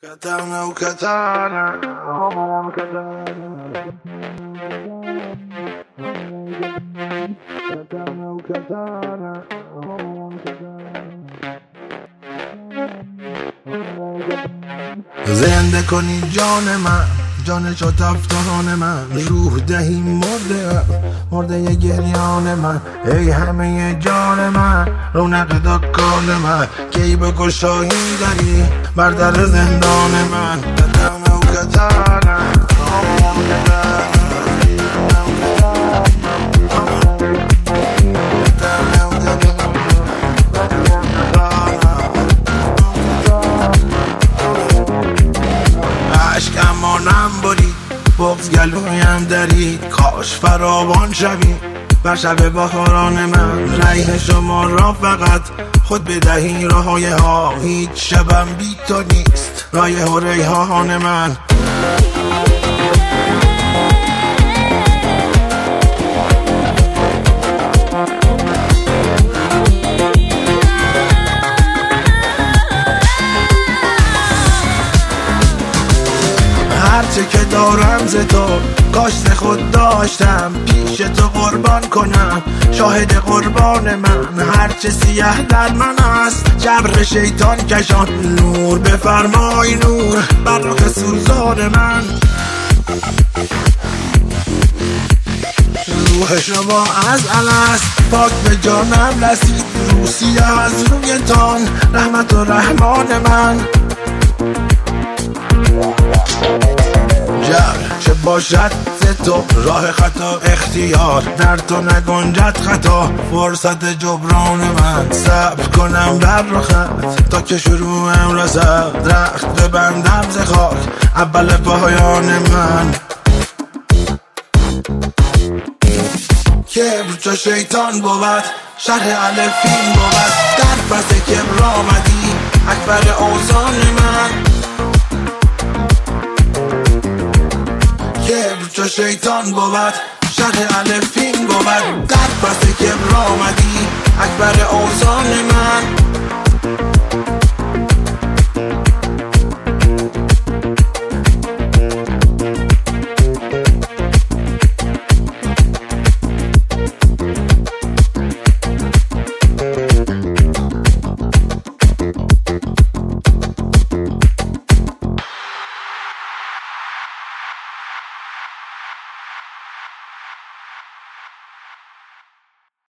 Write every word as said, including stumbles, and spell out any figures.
Katana o katana, oh katana, katana o katana, oh katana. زنده کنی جان من، جان شد افتان من، روح دهی مرده مرده ی گریان من، ای همه جان من، رونق دکان من، کی به گشایی داری بر در زندان من. کتانه و کتانه عشق امانم برید، بغض گلویم درید، کاش فراوان شوی بر شب بهاران من. ریح شما را فقط خود بدهی راهای ها، هیچ شبم بی تو نیست رایح و ریحان من. هرچه که دارم ز تو کاش ز خود داشتم، پیش تو قربان کنم شاهد قربان من. هرچه سیه در من است جبر شیطان کشان، نور بفرمای نور بر رخ سوزان من. روح شما از الست پاک به جانم رسید، روسیه از رویتان رحمت و رحمان من. جبر چه باشد ز تو راه خطا اختیار، در تو نگنجد خطا فرصت جبران من. صبر کنم بر رخت تا که شروعم رسد، درخت ببندم ز خاک اول پایان من. کبر چو شیطان بود شرح الفین بود، در پس کبر آمدی اکبر اوزان من. کبر چو شیطان بود شرح الفین بود، در پس کبر آمدی اکبر اوزان من.